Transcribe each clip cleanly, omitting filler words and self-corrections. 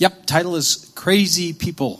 Yep, title is Crazy People.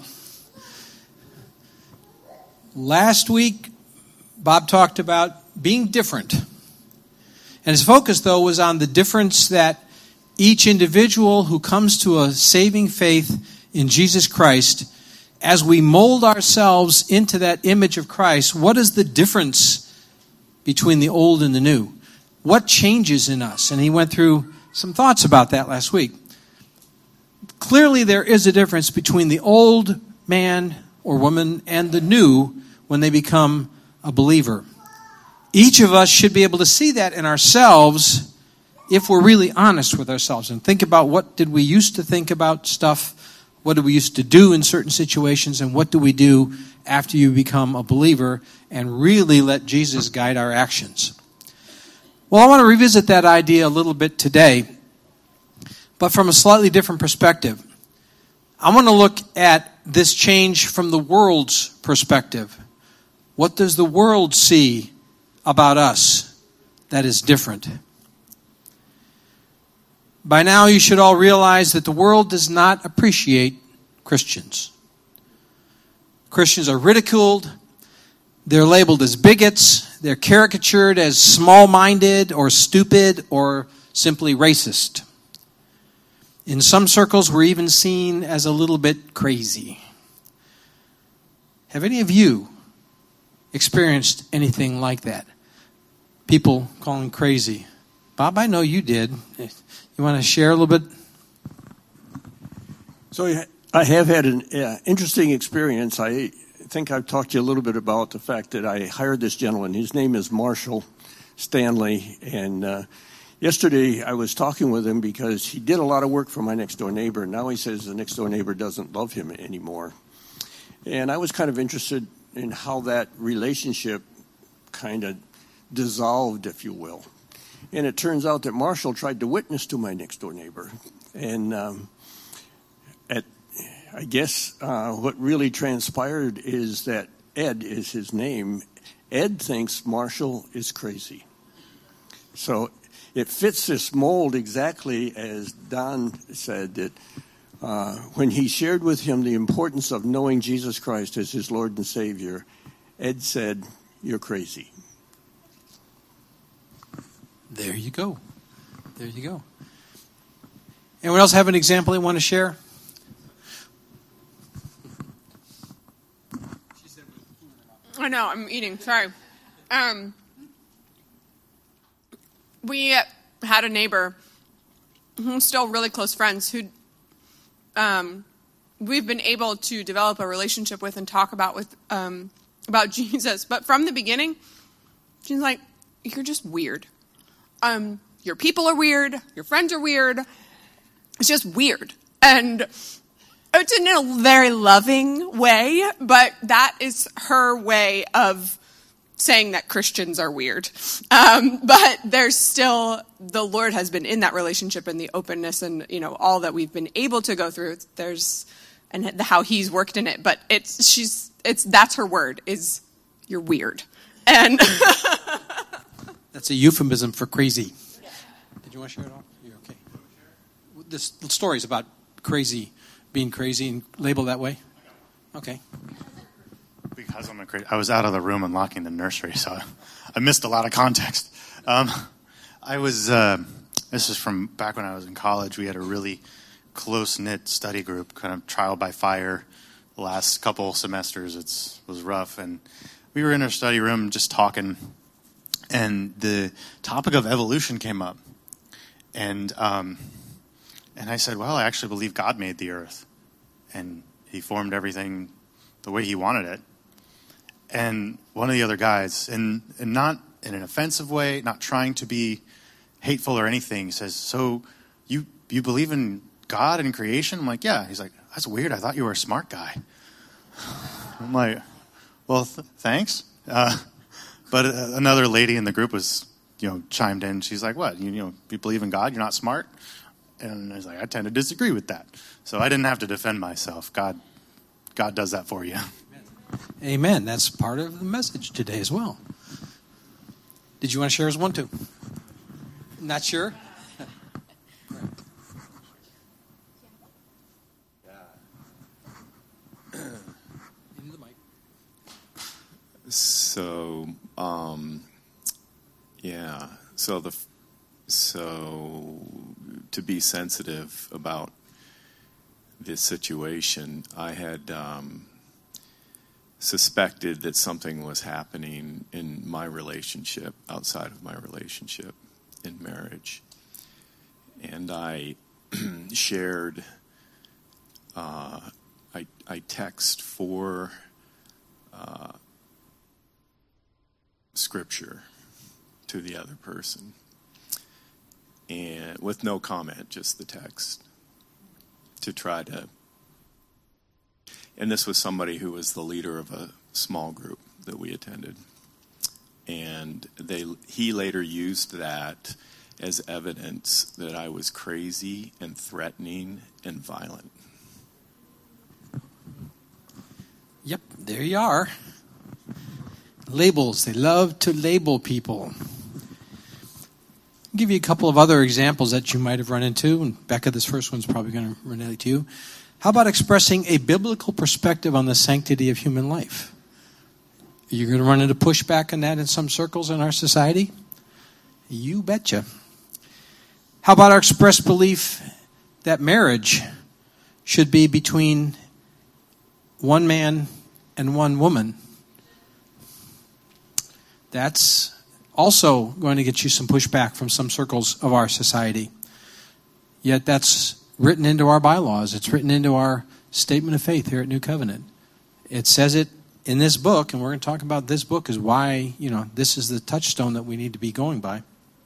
Last week, Bob talked about being different. And his focus, though, was on the difference that each individual who comes to a saving faith in Jesus Christ, as we mold ourselves into that image of Christ, what is the difference between the old and the new? What changes in us? And he went through some thoughts about that last week. Clearly, there is a difference between the old man or woman and the new when they become a believer. Each of us should be able to see that in ourselves if we're really honest with ourselves and think about what did we used to think about stuff, what did we used to do in certain situations, and what do we do after you become a believer, and really let Jesus guide our actions. Well, I want to revisit that idea a little bit today, but from a slightly different perspective. I want to look at this change from the world's perspective. What does the world see about us that is different? By now, you should all realize that the world does not appreciate Christians. Christians are ridiculed. They're labeled as bigots. They're caricatured as small-minded or stupid or simply racist. In some circles, we're even seen as a little bit crazy. Have any of you experienced anything like that? People calling crazy. Bob, I know you did. You want to share a little bit? So I have had an interesting experience. I think I've talked to you a little bit about the fact that I hired this gentleman. His name is Marshall Stanley, and yesterday I was talking with him because he did a lot of work for my next door neighbor. Now he says the next door neighbor doesn't love him anymore. And I was kind of interested in how that relationship kind of dissolved, if you will. And it turns out that Marshall tried to witness to my next door neighbor. And I guess what really transpired is that Ed is his name. Ed thinks Marshall is crazy. So it fits this mold exactly as Don said, that when he shared with him the importance of knowing Jesus Christ as his Lord and Savior, Ed said, "You're crazy." There you go. There you go. Anyone else have an example they want to share? I know, I'm eating. Sorry. We had a neighbor who's still really close friends who we've been able to develop a relationship with and talk about Jesus. But from the beginning, she's like, "You're just weird. Your people are weird. Your friends are weird. It's just weird." And it's in a very loving way, but that is her way of saying that Christians are weird. But there's still, the Lord has been in that relationship and the openness and, all that we've been able to go through. And how he's worked in it. But that's her word, is "you're weird." And that's a euphemism for crazy. Yeah. Did you want to share it off? You're okay. This story is about being crazy and labeled that way? Okay. Because I was out of the room unlocking the nursery, so I missed a lot of context. This is from back when I was in college. We had a really close-knit study group, kind of trial by fire. The last couple semesters, was rough, and we were in our study room just talking, and the topic of evolution came up, and I said, "Well, I actually believe God made the earth, and he formed everything the way he wanted it." And one of the other guys, and not in an offensive way, not trying to be hateful or anything, says, "So you believe in God and creation?" I'm like, "Yeah." He's like, "That's weird. I thought you were a smart guy." I'm like, "Well, thanks." But another lady in the group was, chimed in. She's like, "What? You believe in God? You're not smart?" And I was like, "I tend to disagree with that." So I didn't have to defend myself. God does that for you. Amen. That's part of the message today as well. Did you want to share as one too? Not sure? So to be sensitive about this situation, I had suspected that something was happening in my relationship, outside of my relationship in marriage. And I shared, I text for scripture to the other person, and with no comment, just the text, to try to. And this was somebody who was the leader of a small group that we attended, and he later used that as evidence that I was crazy and threatening and violent. Yep, there you are. Labels. They love to label people. I'll give you a couple of other examples that you might have run into. And Becca, this first one's probably going to relate to you. How about expressing a biblical perspective on the sanctity of human life? Are you going to run into pushback on that in some circles in our society? You betcha. How about our expressed belief that marriage should be between one man and one woman? That's also going to get you some pushback from some circles of our society. Yet that's written into our bylaws. It's written into our statement of faith here at New Covenant. It says it in this book, and we're going to talk about this book is why, this is the touchstone that we need to be going by.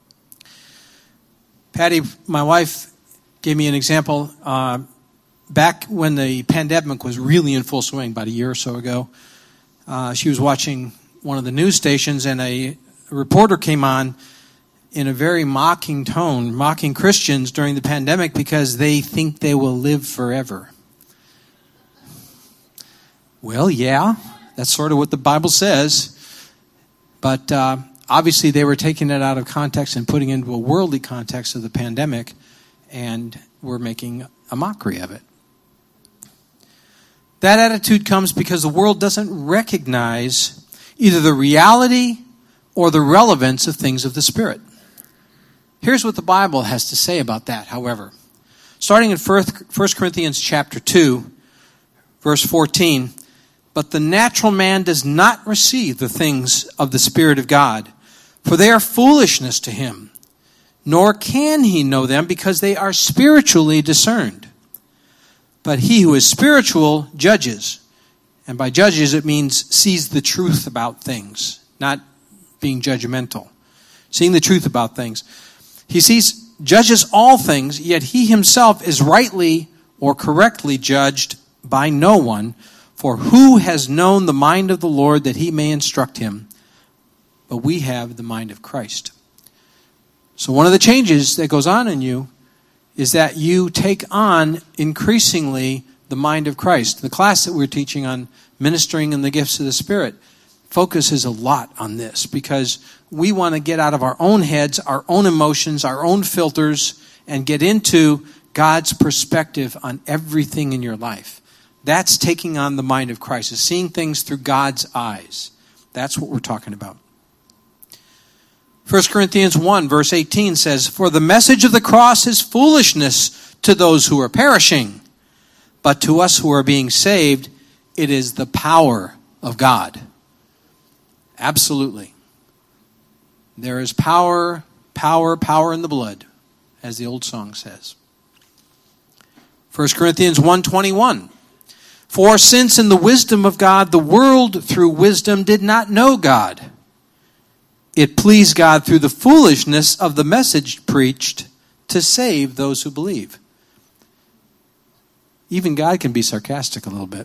Patty, my wife, gave me an example. Back when the pandemic was really in full swing, about a year or so ago, she was watching one of the news stations, and a reporter came on in a very mocking tone, mocking Christians during the pandemic because they think they will live forever. Well, yeah, that's sort of what the Bible says. But obviously they were taking it out of context and putting it into a worldly context of the pandemic, and were making a mockery of it. That attitude comes because the world doesn't recognize either the reality or the relevance of things of the Spirit. Here's what the Bible has to say about that, however. Starting in 1 Corinthians chapter 2, verse 14, "But the natural man does not receive the things of the Spirit of God, for they are foolishness to him, nor can he know them because they are spiritually discerned. But he who is spiritual judges." And by judges, it means sees the truth about things, not being judgmental. Seeing the truth about things. He judges all things, yet he himself is rightly or correctly judged by no one. For who has known the mind of the Lord that he may instruct him? But we have the mind of Christ. So one of the changes that goes on in you is that you take on increasingly the mind of Christ. The class that we're teaching on ministering in the gifts of the Spirit focuses a lot on this because we want to get out of our own heads, our own emotions, our own filters, and get into God's perspective on everything in your life. That's taking on the mind of Christ, is seeing things through God's eyes. That's what we're talking about. 1 Corinthians 1 verse 18 says, "For the message of the cross is foolishness to those who are perishing, but to us who are being saved, it is the power of God." Absolutely. There is power in the blood, as the old song says. 1 Corinthians 1:21. "For since in the wisdom of God, the world through wisdom did not know God, it pleased God through the foolishness of the message preached to save those who believe." Even God can be sarcastic a little bit.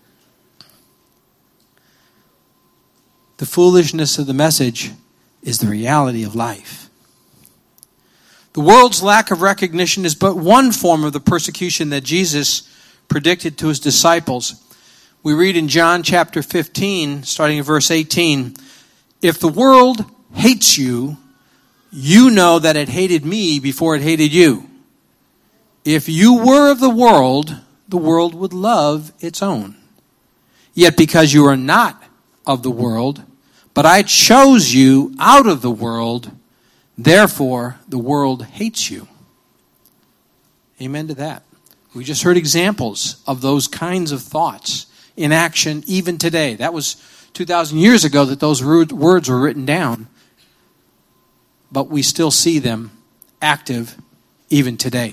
The foolishness of the message is the reality of life. The world's lack of recognition is but one form of the persecution that Jesus predicted to his disciples. We read in John chapter 15, starting in verse 18, "If the world hates you, you know that it hated me before it hated you. If you were of the world would love its own. Yet because you are not of the world, but I chose you out of the world, Therefore, the world hates you. Amen to that. We just heard examples of those kinds of thoughts in action even today. That was 2,000 years ago that those words were written down. But we still see them active even today.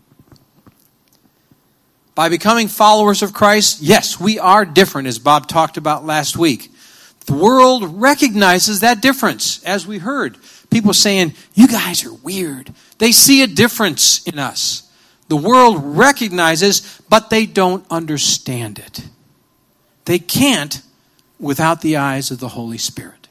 By becoming followers of Christ, yes, we are different, as Bob talked about last week. The world recognizes that difference, as we heard. People saying, you guys are weird. They see a difference in us. The world recognizes, but they don't understand it. They can't without the eyes of the Holy Spirit.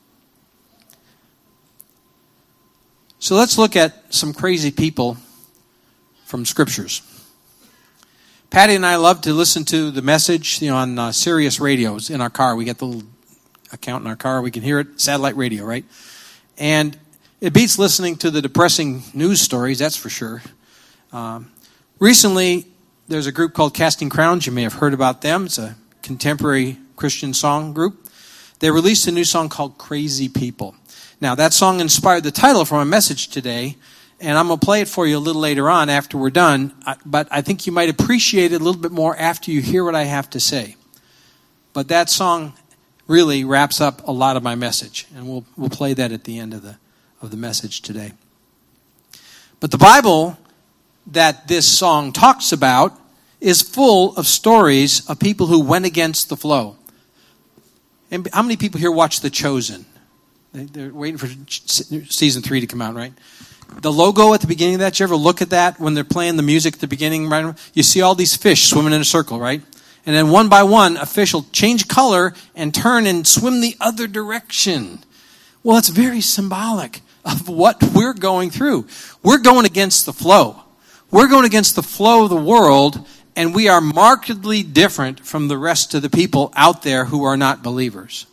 So let's look at some crazy people from Scriptures. Patty and I love to listen to the message on Sirius radios in our car. We get the little account in our car. We can hear it, satellite radio, right? And it beats listening to the depressing news stories, that's for sure. Recently, there's a group called Casting Crowns. You may have heard about them. It's a contemporary Christian song group. They released a new song called Crazy People. Now, that song inspired the title for my message today, and I'm going to play it for you a little later on after we're done, but I think you might appreciate it a little bit more after you hear what I have to say. But that song really wraps up a lot of my message, and we'll play that at the end of the message today. But the Bible that this song talks about is full of stories of people who went against the flow. And how many people here watch The Chosen? They're waiting for season 3 to come out, right? The logo at the beginning of that, you ever look at that when they're playing the music at the beginning? Right? You see all these fish swimming in a circle, right? And then one by one, a fish will change color and turn and swim the other direction. Well, it's very symbolic of what we're going through. We're going against the flow. We're going against the flow of the world, and we are markedly different from the rest of the people out there who are not believers.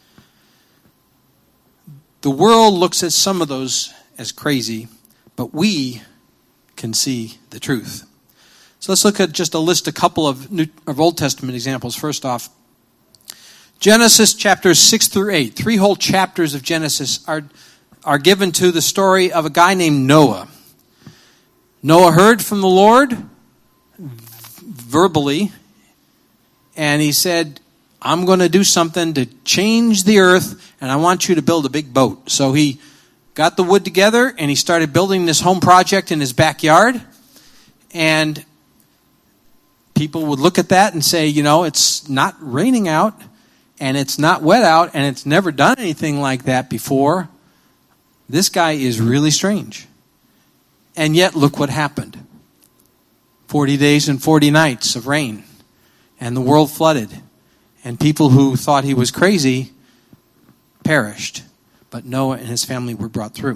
The world looks at some of those as crazy, but we can see the truth. So let's look at just a couple of Old Testament examples. First off, Genesis chapters 6 through 8. 3 whole chapters of Genesis are given to the story of a guy named Noah. Noah heard from the Lord verbally, and he said, I'm going to do something to change the earth, and I want you to build a big boat. So he got the wood together, and he started building this home project in his backyard. And people would look at that and say, it's not raining out, and it's not wet out, and it's never done anything like that before. This guy is really strange. And yet, look what happened. 40 days and 40 nights of rain, and the world flooded. And people who thought he was crazy perished. But Noah and his family were brought through.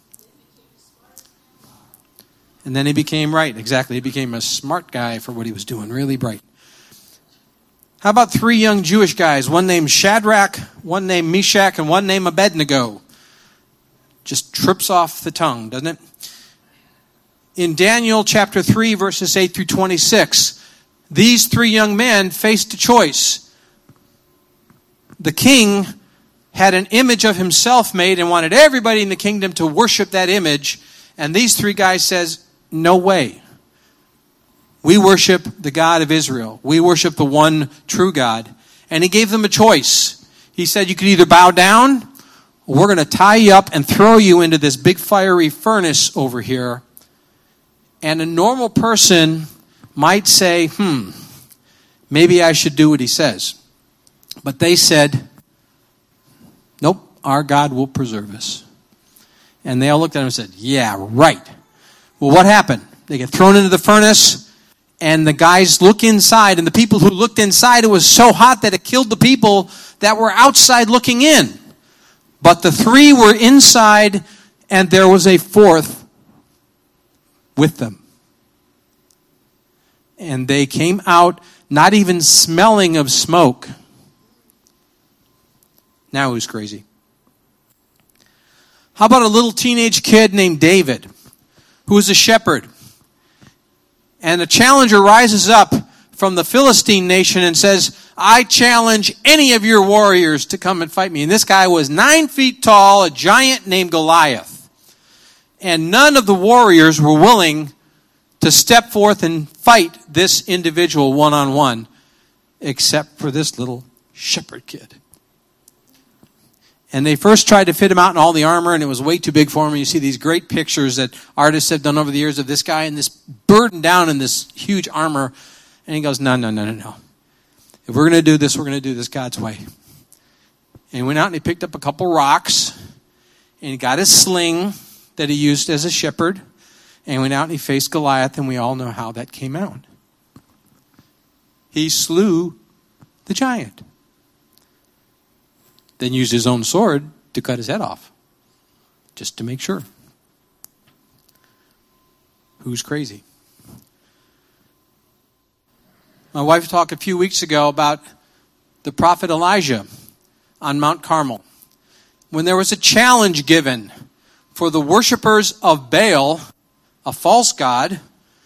And then he became right. Exactly. He became a smart guy for what he was doing. Really bright. How about 3 young Jewish guys? One named Shadrach, one named Meshach, and one named Abednego. Just trips off the tongue, doesn't it? In Daniel chapter 3, verses 8 through 26, these 3 young men faced a choice. The king had an image of himself made and wanted everybody in the kingdom to worship that image. And these 3 guys says, no way. We worship the God of Israel. We worship the one true God. And he gave them a choice. He said, you could either bow down, or we're going to tie you up and throw you into this big fiery furnace over here. And a normal person might say, maybe I should do what he says. But they said, nope, our God will preserve us. And they all looked at him and said, yeah, right. Well, what happened? They get thrown into the furnace, and the guys look inside, and the people who looked inside, it was so hot that it killed the people that were outside looking in. But the 3 were inside, and there was a 4th with them. And they came out not even smelling of smoke. Now who's crazy? How about a little teenage kid named David, who is a shepherd? And a challenger rises up from the Philistine nation and says, I challenge any of your warriors to come and fight me. And this guy was 9 feet tall, a giant named Goliath. And none of the warriors were willing to step forth and fight this individual one-on-one, except for this little shepherd kid. And they first tried to fit him out in all the armor, and it was way too big for him. You see these great pictures that artists have done over the years of this guy and this burdened down in this huge armor. And he goes, no. If we're going to do this, we're going to do this God's way. And he went out and he picked up a couple rocks, and he got his sling that he used as a shepherd, and he went out and he faced Goliath, and we all know how that came out. He slew the giant. Then used his own sword to cut his head off, just to make sure. Who's crazy? My wife talked a few weeks ago about the prophet Elijah on Mount Carmel, when there was a challenge given for the worshipers of Baal, a false god,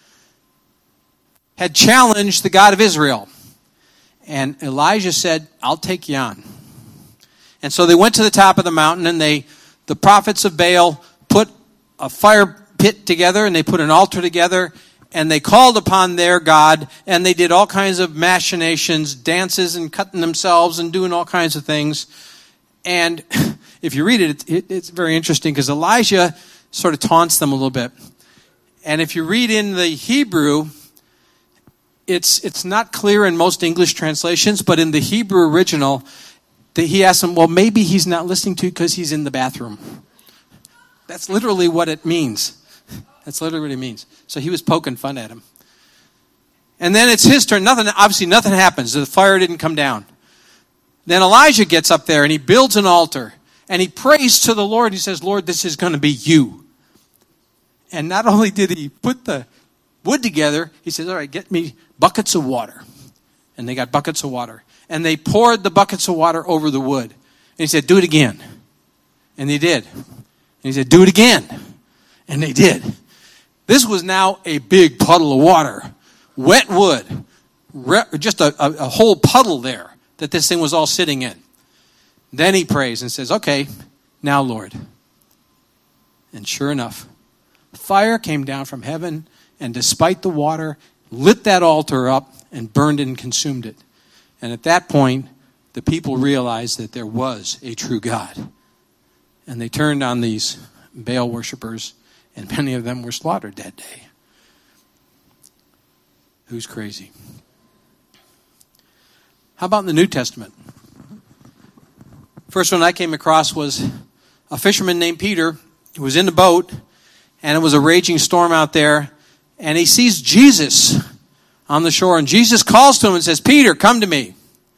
had challenged the God of Israel. And Elijah said, I'll take you on. And so they went to the top of the mountain, and the prophets of Baal put a fire pit together, and they put an altar together, and they called upon their God, and they did all kinds of machinations, dances and cutting themselves and doing all kinds of things. And if you read it, it's very interesting because Elijah sort of taunts them a little bit. And if you read in the Hebrew, it's not clear in most English translations, but in the Hebrew original, he asks them, well, maybe he's not listening to you because he's in the bathroom. That's literally what it means. That's literally what it means. So he was poking fun at him. And then it's his turn. Obviously nothing happens. The fire didn't come down. Then Elijah gets up there and he builds an altar. And he prays to the Lord. He says, Lord, this is going to be you. And not only did he put the wood together, he says, all right, get me buckets of water. And they got buckets of water. And they poured the buckets of water over the wood. And he said, do it again. And they did. And he said, do it again. And they did. This was now a big puddle of water. Wet wood. Just a whole puddle there that this thing was all sitting in. Then he prays and says, okay, now Lord. And sure enough, fire came down from heaven, and despite the water, lit that altar up and burned it and consumed it. And at that point, the people realized that there was a true God. And they turned on these Baal worshipers, and many of them were slaughtered that day. Who's crazy? How about in the New Testament? First one I came across was a fisherman named Peter who was in the boat, and it was a raging storm out there, and he sees Jesus on the shore, and Jesus calls to him and says, Peter, come to me.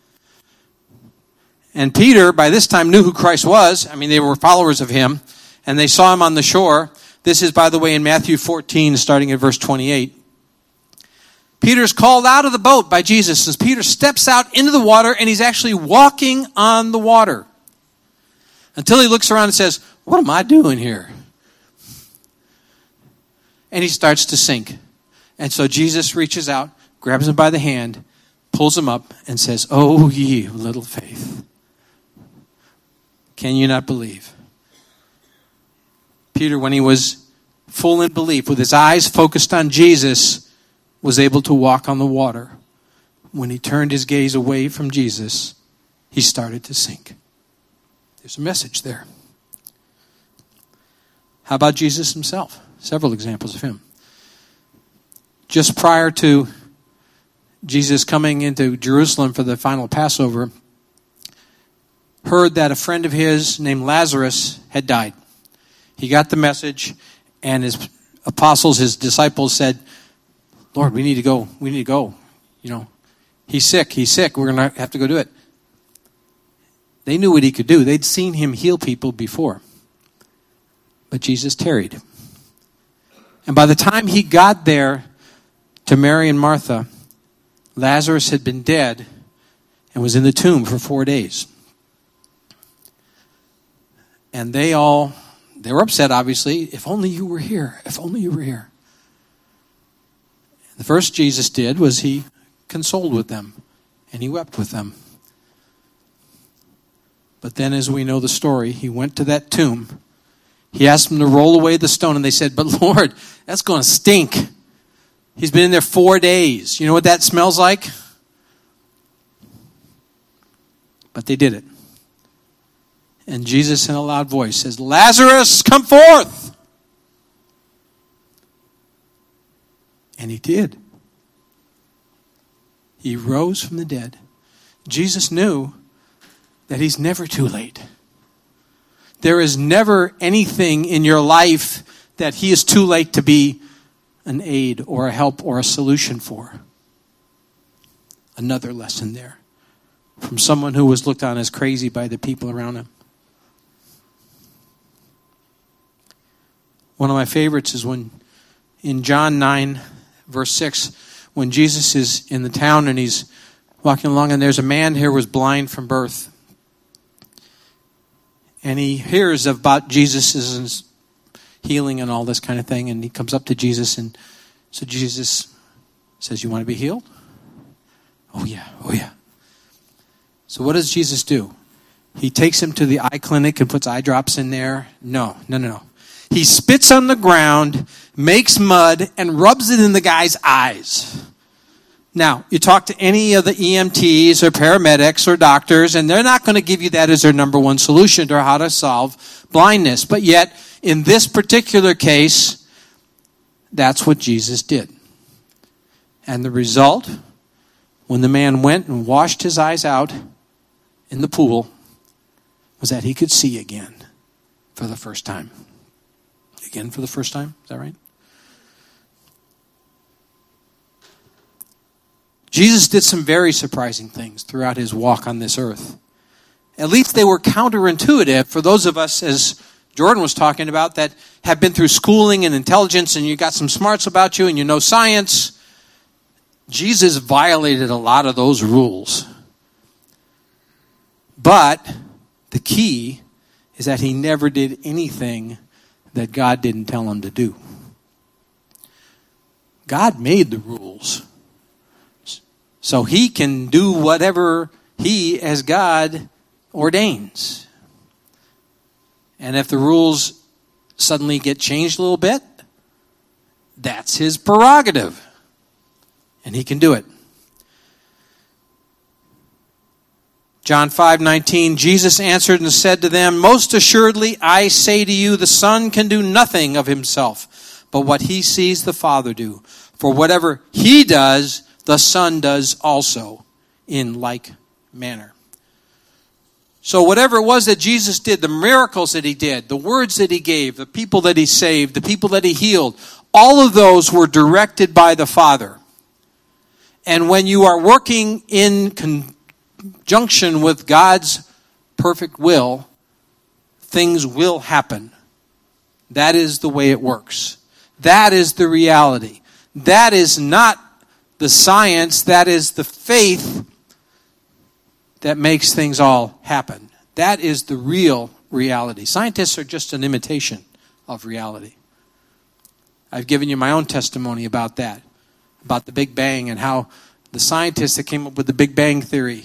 And Peter, by this time, knew who Christ was. I mean, they were followers of him, and they saw him on the shore. This is, by the way, in Matthew 14, starting at verse 28. Peter's called out of the boat by Jesus, as Peter steps out into the water, and he's actually walking on the water. Until he looks around and says, what am I doing here? And he starts to sink. And so Jesus reaches out, grabs him by the hand, pulls him up, and says, oh, ye of little faith. Can you not believe? Peter, when he was full in belief, with his eyes focused on Jesus, was able to walk on the water. When he turned his gaze away from Jesus, he started to sink. There's a message there. How about Jesus himself? Several examples of him. Just prior to Jesus coming into Jerusalem for the final Passover, heard that a friend of his named Lazarus had died. He got the message, and his apostles, his disciples said, Lord, we need to go. We need to go. You know, he's sick. We're going to have to go do it. They knew what he could do. They'd seen him heal people before. But Jesus tarried. And by the time he got there to Mary and Martha, Lazarus had been dead and was in the tomb for 4 days. And they were upset, obviously. If only you were here. If only you were here. The first Jesus did was he consoled with them, and he wept with them. But then, as we know the story, he went to that tomb, He asked them to roll away the stone, and they said, "But Lord, that's going to stink. He's been in there 4 days. You know what that smells like?" But they did it. And Jesus, in a loud voice, says, "Lazarus, come forth!" And he did. He rose from the dead. Jesus knew that he's never too late. There is never anything in your life that he is too late to be an aid or a help or a solution for. Another lesson there from someone who was looked on as crazy by the people around him. One of my favorites is when in John 9, verse 6, when Jesus is in the town and he's walking along and there's a man here who was blind from birth. And he hears about Jesus' healing and all this kind of thing. And he comes up to Jesus, and so Jesus says, "You want to be healed?" Oh yeah. So what does Jesus do? He takes him to the eye clinic and puts eye drops in there? No. He spits on the ground, makes mud, and rubs it in the guy's eyes. Now, you talk to any of the EMTs or paramedics or doctors, and they're not going to give you that as their number one solution to how to solve blindness. But yet, in this particular case, that's what Jesus did. And the result, when the man went and washed his eyes out in the pool, was that he could see again for the first time. Again for the first time? Is that right? Jesus did some very surprising things throughout his walk on this earth. At least they were counterintuitive for those of us, as Jordan was talking about, that have been through schooling and intelligence and you got some smarts about you and you know science. Jesus violated a lot of those rules. But the key is that he never did anything that God didn't tell him to do. God made the rules. So he can do whatever he, as God, ordains. And if the rules suddenly get changed a little bit, that's his prerogative. And he can do it. John 5:19, Jesus answered and said to them, "Most assuredly I say to you, the Son can do nothing of himself, but what he sees the Father do. For whatever he does, the Son does also in like manner." So whatever it was that Jesus did, the miracles that he did, the words that he gave, the people that he saved, the people that he healed, all of those were directed by the Father. And when you are working in conjunction with God's perfect will, things will happen. That is the way it works. That is the reality. That is not the science, that is the faith that makes things all happen. That is the real reality. Scientists are just an imitation of reality. I've given you my own testimony about that, about the Big Bang and how the scientists that came up with the Big Bang Theory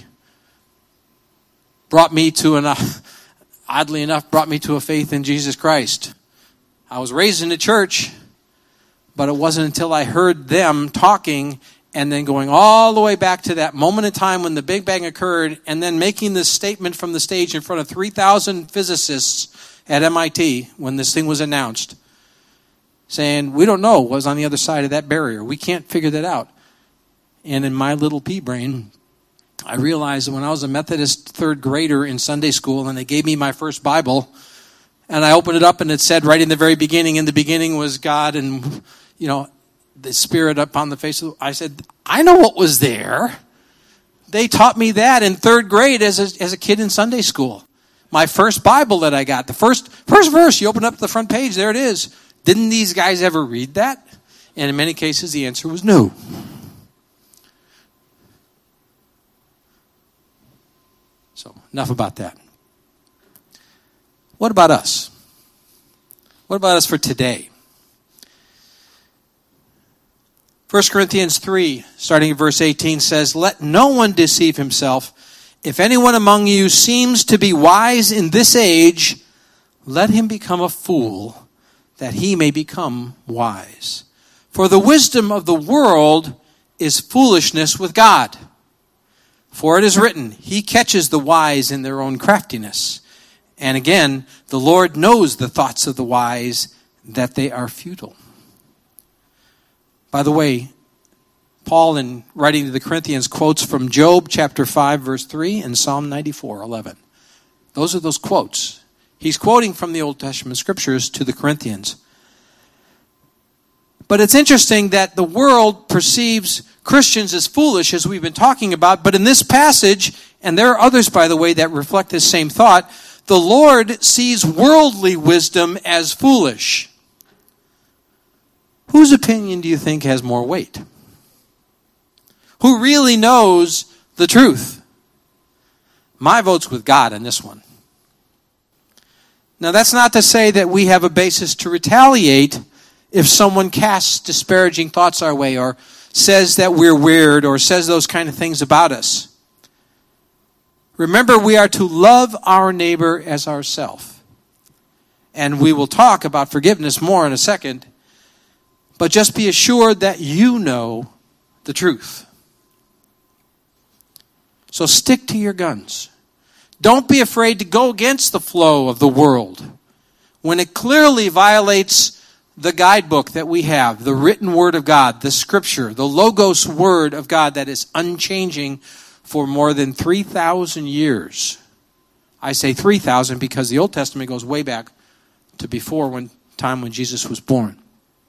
oddly enough, brought me to a faith in Jesus Christ. I was raised in the church, but it wasn't until I heard them talking and then going all the way back to that moment in time when the Big Bang occurred and then making this statement from the stage in front of 3,000 physicists at MIT when this thing was announced, saying, "We don't know what was on the other side of that barrier. We can't figure that out." And in my little pea brain, I realized that when I was a Methodist third grader in Sunday school and they gave me my first Bible and I opened it up and it said right in the very beginning, in the beginning was God and, the Spirit upon the face of I said, I know what was there. They taught me that in third grade as a kid in Sunday school. My first Bible that I got, the first verse, you open up the front page, there it is. Didn't these guys ever read that? And in many cases, the answer was no. So, enough about that. What about us? What about us for today? 1 Corinthians 3, starting at verse 18, says, "Let no one deceive himself. If anyone among you seems to be wise in this age, let him become a fool, that he may become wise. For the wisdom of the world is foolishness with God. For it is written, he catches the wise in their own craftiness. And again, the Lord knows the thoughts of the wise, that they are futile. By the way, Paul, in writing to the Corinthians, quotes from Job chapter 5, verse 3, and Psalm 94, 11. Those are those quotes. He's quoting from the Old Testament scriptures to the Corinthians. But it's interesting that the world perceives Christians as foolish, as we've been talking about. But in this passage, and there are others, by the way, that reflect this same thought, the Lord sees worldly wisdom as foolish. Whose opinion do you think has more weight? Who really knows the truth? My vote's with God on this one. Now, that's not to say that we have a basis to retaliate if someone casts disparaging thoughts our way, or says that we're weird, or says those kind of things about us. Remember, we are to love our neighbor as ourselves. And we will talk about forgiveness more in a second. But just be assured that you know the truth. So stick to your guns. Don't be afraid to go against the flow of the world when it clearly violates the guidebook that we have, the written word of God, the scripture, the Logos word of God that is unchanging for more than 3,000 years. I say 3,000 because the Old Testament goes way back to before time when Jesus was born.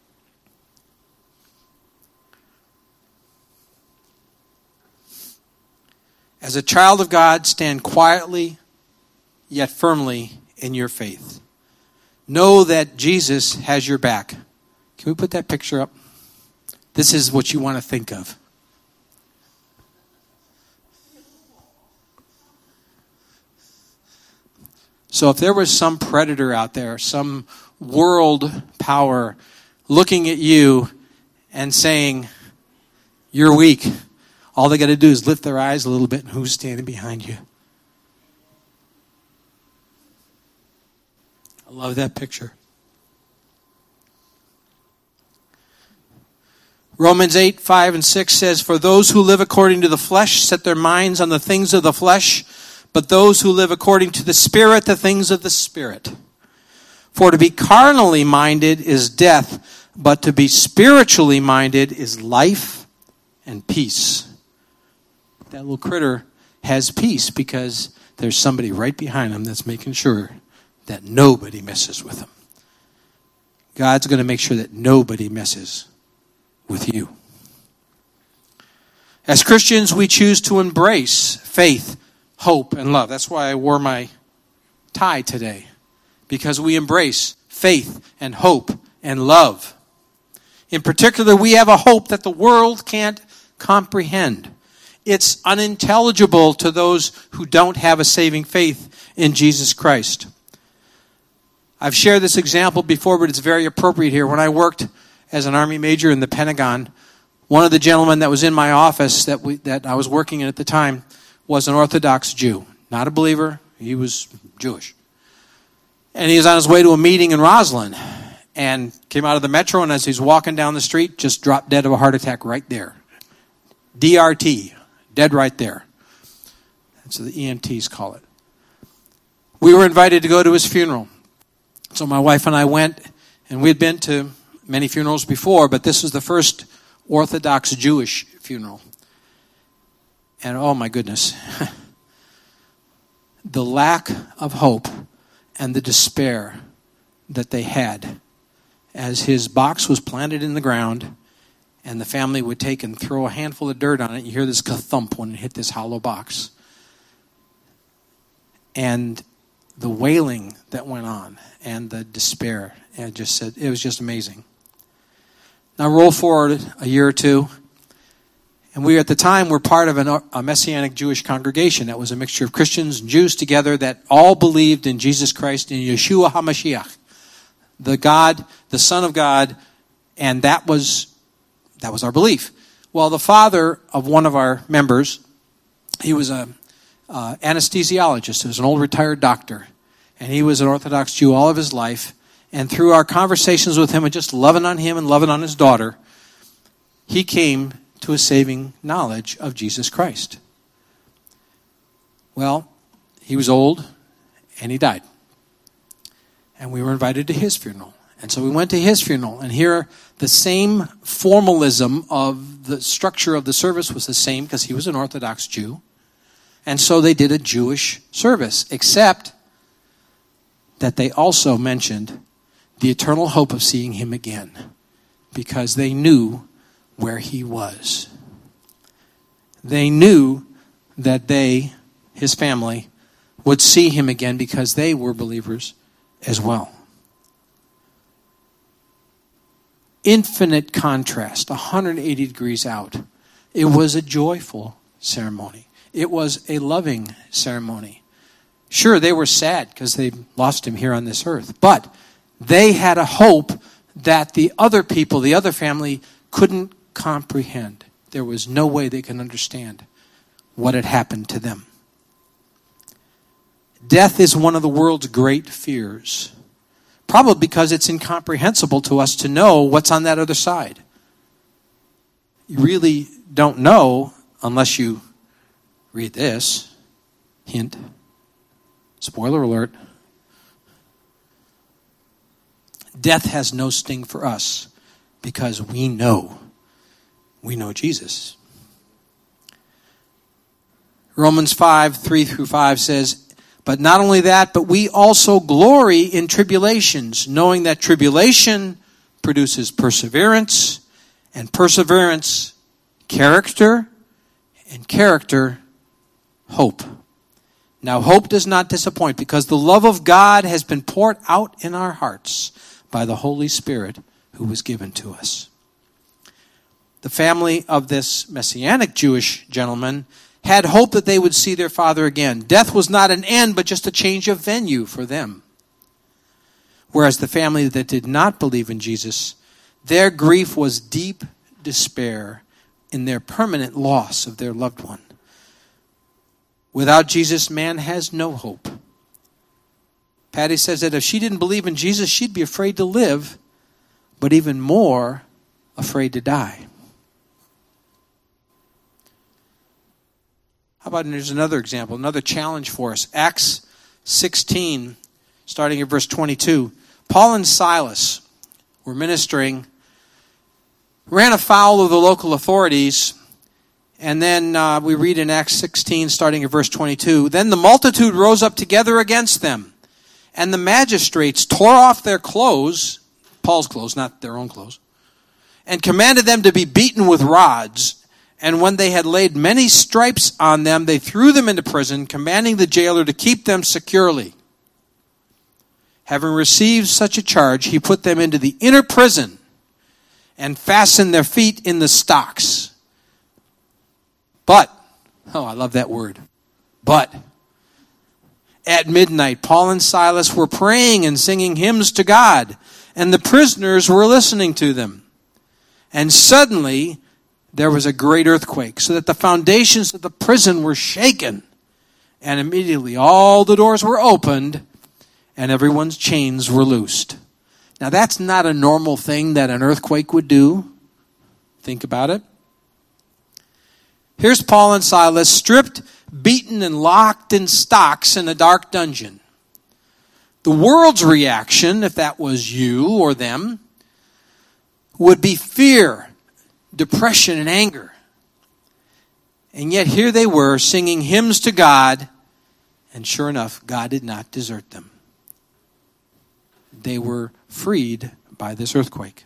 As a child of God, stand quietly yet firmly in your faith. Know that Jesus has your back. Can we put that picture up? This is what you want to think of. So if there was some predator out there, some world power looking at you and saying, you're weak, all they got to do is lift their eyes a little bit, and who's standing behind you? I love that picture. Romans 8, 5 and 6 says, for those who live according to the flesh set their minds on the things of the flesh, but those who live according to the Spirit, the things of the Spirit. For to be carnally minded is death, but to be spiritually minded is life and peace. That little critter has peace because there's somebody right behind him that's making sure that nobody messes with him. God's going to make sure that nobody messes with you. As Christians, we choose to embrace faith, hope, and love. That's why I wore my tie today, because we embrace faith and hope and love. In particular, we have a hope that the world can't comprehend. It's unintelligible to those who don't have a saving faith in Jesus Christ. I've shared this example before, but it's very appropriate here. When I worked as an Army major in the Pentagon, one of the gentlemen that was in my office that I was working in at the time was an Orthodox Jew. Not a believer. He was Jewish. And he was on his way to a meeting in Roslyn and came out of the metro, and as he's walking down the street, just dropped dead of a heart attack right there. DRT. Dead right there. That's what the EMTs call it. We were invited to go to his funeral. So my wife and I went, and we had been to many funerals before, but this was the first Orthodox Jewish funeral. And oh my goodness, the lack of hope and the despair that they had as his box was planted in the ground, and the family would take and throw a handful of dirt on it. You hear this ka-thump when it hit this hollow box. And the wailing that went on and the despair, and it was just amazing. Now roll forward a year or two, and we at the time were part of a Messianic Jewish congregation that was a mixture of Christians and Jews together that all believed in Jesus Christ, in Yeshua HaMashiach, the Son of God, and that was our belief. Well, the father of one of our members, he was an anesthesiologist. He was an old retired doctor. And he was an Orthodox Jew all of his life. And through our conversations with him and just loving on him and loving on his daughter, he came to a saving knowledge of Jesus Christ. Well, he was old and he died. And we were invited to his funeral. And so we went to his funeral, and here the same formalism of the structure of the service was the same because he was an Orthodox Jew. And so they did a Jewish service, except that they also mentioned the eternal hope of seeing him again because they knew where he was. They knew that his family, would see him again because they were believers as well. Infinite contrast, 180 degrees out. It was a joyful ceremony. It was a loving ceremony. Sure, they were sad because they lost him here on this earth, but they had a hope that the other people, the other family, couldn't comprehend. There was no way they could understand what had happened to them. Death is one of the world's great fears. Probably because it's incomprehensible to us to know what's on that other side. You really don't know unless you read this. Hint. Spoiler alert. Death has no sting for us because we know Jesus. Romans 5:3-5 says, but not only that, but we also glory in tribulations, knowing that tribulation produces perseverance, and perseverance, character, and character, hope. Now, hope does not disappoint because the love of God has been poured out in our hearts by the Holy Spirit who was given to us. The family of this Messianic Jewish gentleman had hope that they would see their father again. Death was not an end, but just a change of venue for them. Whereas the family that did not believe in Jesus, their grief was deep despair in their permanent loss of their loved one. Without Jesus, man has no hope. Patty says that if she didn't believe in Jesus, she'd be afraid to live, but even more afraid to die. How about there's another example, another challenge for us. Acts 16, starting at verse 22. Paul and Silas were ministering, ran afoul of the local authorities, and then we read in Acts 16, starting at verse 22, then the multitude rose up together against them, and the magistrates tore off their clothes, Paul's clothes, not their own clothes, and commanded them to be beaten with rods. And when they had laid many stripes on them, they threw them into prison, commanding the jailer to keep them securely. Having received such a charge, he put them into the inner prison and fastened their feet in the stocks. But, I love that word, but, at midnight, Paul and Silas were praying and singing hymns to God, and the prisoners were listening to them. And suddenly, there was a great earthquake, so that the foundations of the prison were shaken. And immediately all the doors were opened, and everyone's chains were loosed. Now that's not a normal thing that an earthquake would do. Think about it. Here's Paul and Silas stripped, beaten, and locked in stocks in a dark dungeon. The world's reaction, if that was you or them, would be fear, depression, and anger. And yet here they were singing hymns to God, and sure enough, God did not desert them. They were freed by this earthquake.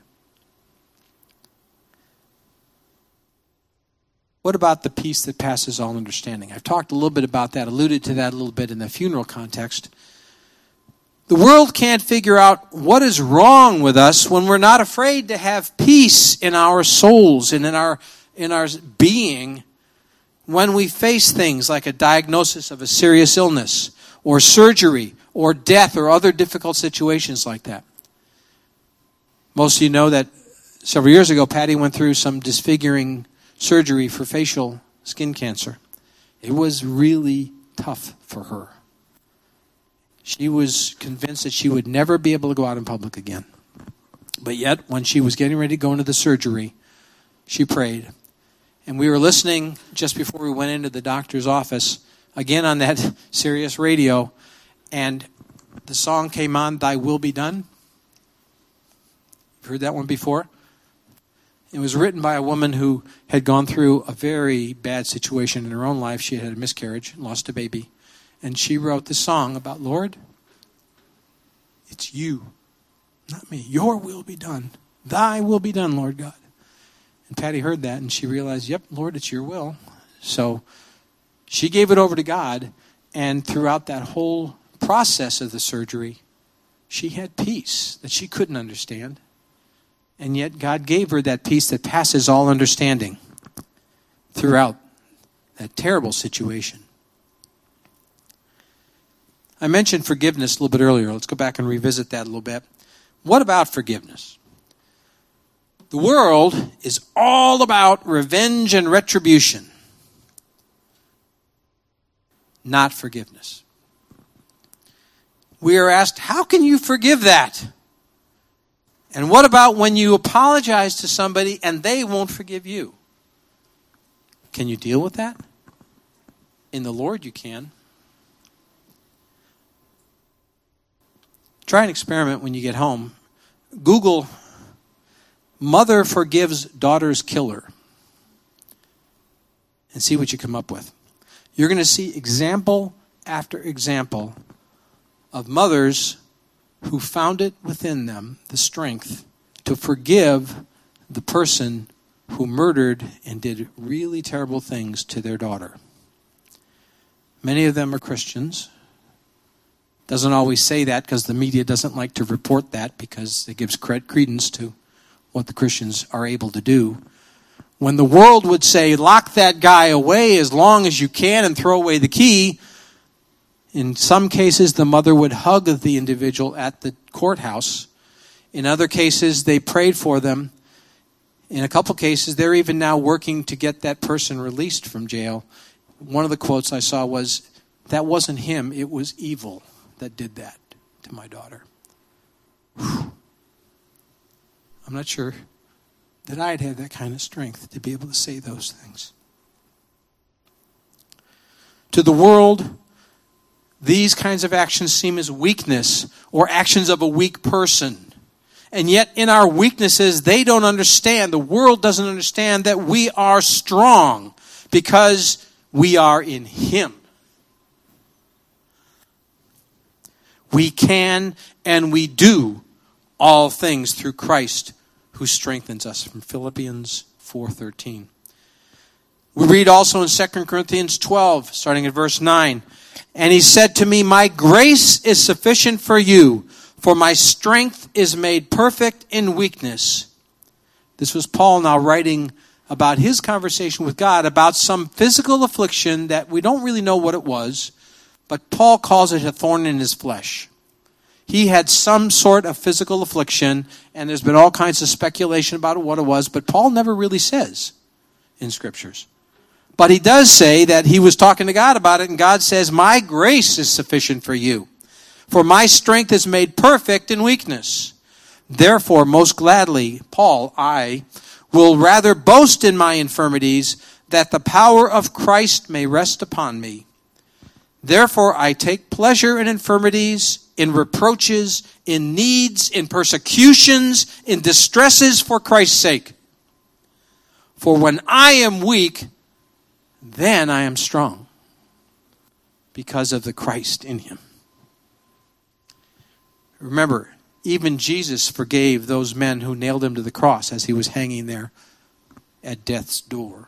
What about the peace that passes all understanding? I've talked a little bit about that, alluded to that a little bit in the funeral context. The world can't figure out what is wrong with us when we're not afraid to have peace in our souls and in our being when we face things like a diagnosis of a serious illness or surgery or death or other difficult situations like that. Most of you know that several years ago, Patty went through some disfiguring surgery for facial skin cancer. It was really tough for her. She was convinced that she would never be able to go out in public again. But yet, when she was getting ready to go into the surgery, she prayed. And we were listening just before we went into the doctor's office, again on that Sirius radio, and the song came on, Thy Will Be Done. You've heard that one before? It was written by a woman who had gone through a very bad situation in her own life. She had a miscarriage, lost a baby. And she wrote this song about, Lord, it's you, not me. Your will be done. Thy will be done, Lord God. And Patty heard that and she realized, yep, Lord, it's your will. So she gave it over to God. And throughout that whole process of the surgery, she had peace that she couldn't understand. And yet God gave her that peace that passes all understanding throughout that terrible situation. I mentioned forgiveness a little bit earlier. Let's go back and revisit that a little bit. What about forgiveness? The world is all about revenge and retribution, not forgiveness. We are asked, how can you forgive that? And what about when you apologize to somebody and they won't forgive you? Can you deal with that? In the Lord you can. Try an experiment when you get home. Google, mother forgives daughter's killer. And see what you come up with. You're going to see example after example of mothers who found it within them the strength to forgive the person who murdered and did really terrible things to their daughter. Many of them are Christians. Doesn't always say that because the media doesn't like to report that because it gives credence to what the Christians are able to do. When the world would say, lock that guy away as long as you can and throw away the key, in some cases, the mother would hug the individual at the courthouse. In other cases, they prayed for them. In a couple cases, they're even now working to get that person released from jail. One of the quotes I saw was, that wasn't him, it was evil that did that to my daughter. Whew. I'm not sure that I'd have that kind of strength to be able to say those things. To the world, these kinds of actions seem as weakness or actions of a weak person. And yet in our weaknesses, they don't understand, the world doesn't understand that we are strong because we are in Him. We can and we do all things through Christ who strengthens us, from Philippians 4:13. We read also in 2 Corinthians 12, starting at verse 9. And he said to me, my grace is sufficient for you, for my strength is made perfect in weakness. This was Paul now writing about his conversation with God about some physical affliction that we don't really know what it was, but Paul calls it a thorn in his flesh. He had some sort of physical affliction, and there's been all kinds of speculation about what it was, but Paul never really says in Scriptures. But he does say that he was talking to God about it, and God says, my grace is sufficient for you, for my strength is made perfect in weakness. Therefore, most gladly, Paul, I will rather boast in my infirmities, that the power of Christ may rest upon me. Therefore, I take pleasure in infirmities, in reproaches, in needs, in persecutions, in distresses for Christ's sake. For when I am weak, then I am strong, because of the Christ in him. Remember, even Jesus forgave those men who nailed him to the cross as he was hanging there at death's door.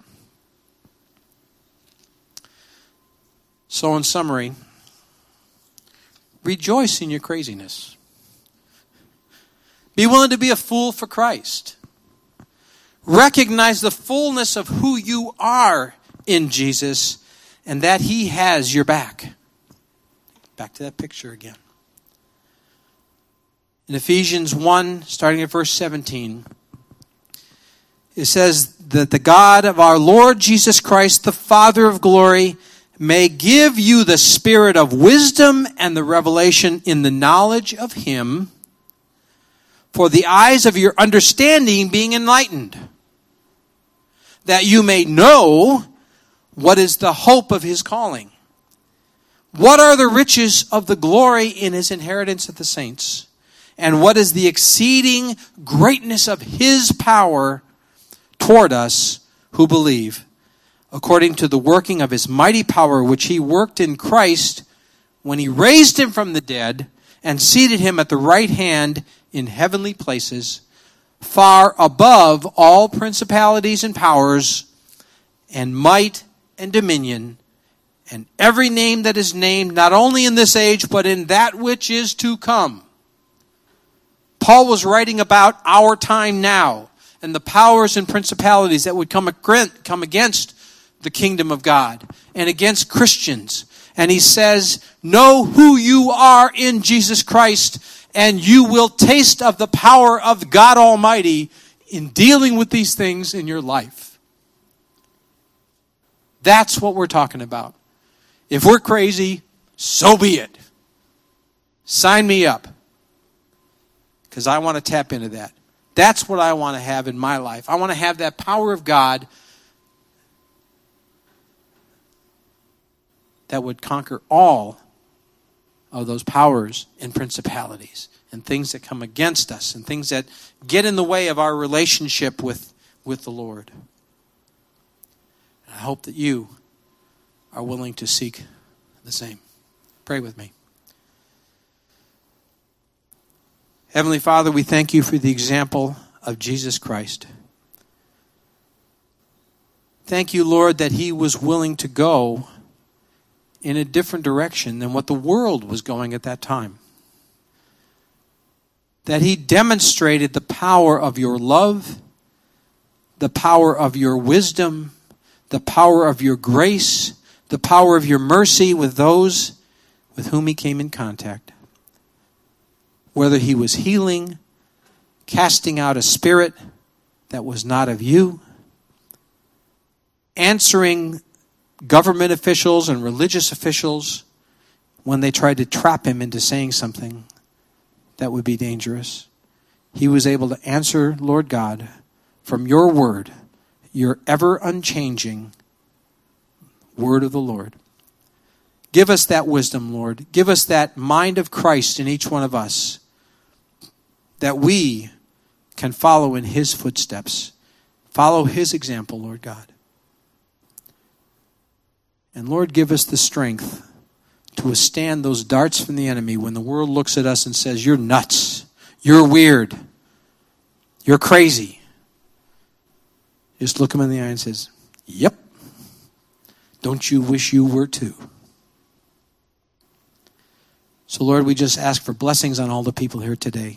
So in summary, rejoice in your craziness. Be willing to be a fool for Christ. Recognize the fullness of who you are in Jesus, and that he has your back. Back to that picture again. In Ephesians 1, starting at verse 17, it says that the God of our Lord Jesus Christ, the Father of glory, may give you the spirit of wisdom and the revelation in the knowledge of him, for the eyes of your understanding being enlightened, that you may know what is the hope of his calling. What are the riches of the glory in his inheritance of the saints? And what is the exceeding greatness of his power toward us who believe, according to the working of his mighty power, which he worked in Christ when he raised him from the dead and seated him at the right hand in heavenly places, far above all principalities and powers and might and dominion, and every name that is named, not only in this age, but in that which is to come. Paul was writing about our time now and the powers and principalities that would come against the kingdom of God and against Christians. And he says, know who you are in Jesus Christ, and you will taste of the power of God Almighty in dealing with these things in your life. That's what we're talking about. If we're crazy, so be it. Sign me up. Because I want to tap into that. That's what I want to have in my life. I want to have that power of God that would conquer all of those powers and principalities and things that come against us and things that get in the way of our relationship with the Lord. And I hope that you are willing to seek the same. Pray with me. Heavenly Father, we thank you for the example of Jesus Christ. Thank you, Lord, that he was willing to go in a different direction than what the world was going at that time. That he demonstrated the power of your love, the power of your wisdom, the power of your grace, the power of your mercy with those with whom he came in contact. Whether he was healing, casting out a spirit that was not of you, answering government officials and religious officials when they tried to trap him into saying something that would be dangerous. He was able to answer, Lord God, from your word, your ever unchanging word of the Lord. Give us that wisdom, Lord. Give us that mind of Christ in each one of us, that we can follow in his footsteps. Follow his example, Lord God. And Lord, give us the strength to withstand those darts from the enemy when the world looks at us and says, you're nuts, you're weird, you're crazy. Just look him in the eye and says, yep. Don't you wish you were too? So Lord, we just ask for blessings on all the people here today.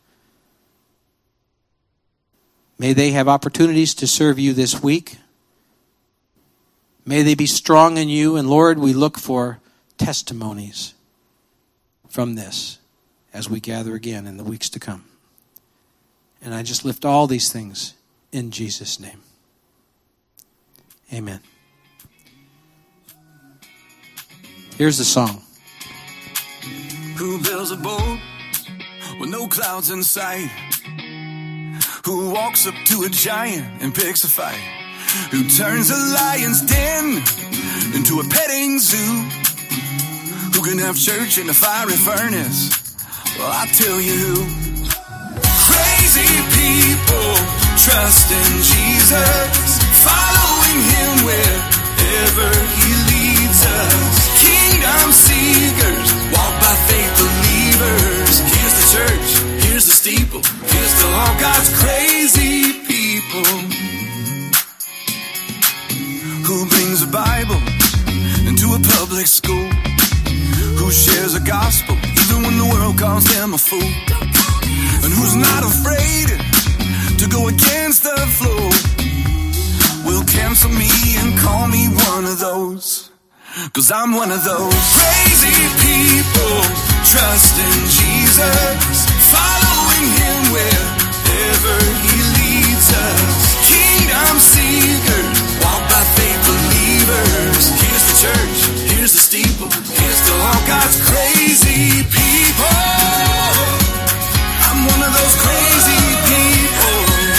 May they have opportunities to serve you this week. May they be strong in you. And Lord, we look for testimonies from this as we gather again in the weeks to come. And I just lift all these things in Jesus' name. Amen. Here's the song. Who builds a boat with no clouds in sight? Who walks up to a giant and picks a fight? Who turns a lion's den into a petting zoo? Who can have church in a fiery furnace? Well, I'll tell you who. Crazy people trust in Jesus, following him wherever he leads us. Kingdom seekers, walk by faith believers. Here's the church, here's the steeple, here's to all God's crazy people. Who brings a Bible into a public school? Who shares a gospel even when the world calls them a fool? And who's not afraid to go against the flow? Will cancel me and call me one of those, 'cause I'm one of those. Crazy people trust in Jesus, following him wherever he leads us. Kingdom seekers, walk by faith believers. Here's the church, God's crazy people. I'm one of those crazy people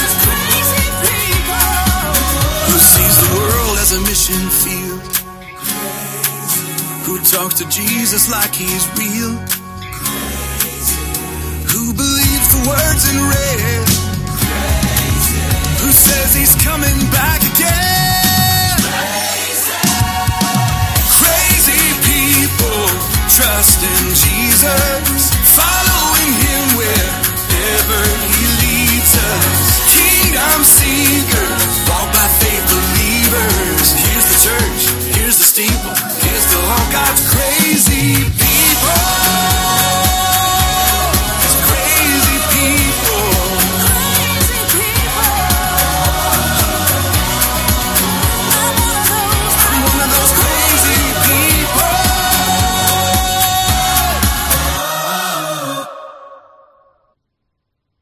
who sees the world as a mission field, who talks to Jesus like he's real, who believes the words in red, who says he's coming back again. Crazy people trust in Jesus, following him wherever he leads us. Kingdom seekers, walk by faith believers. Here's the church, here's the steeple, here's the law. God's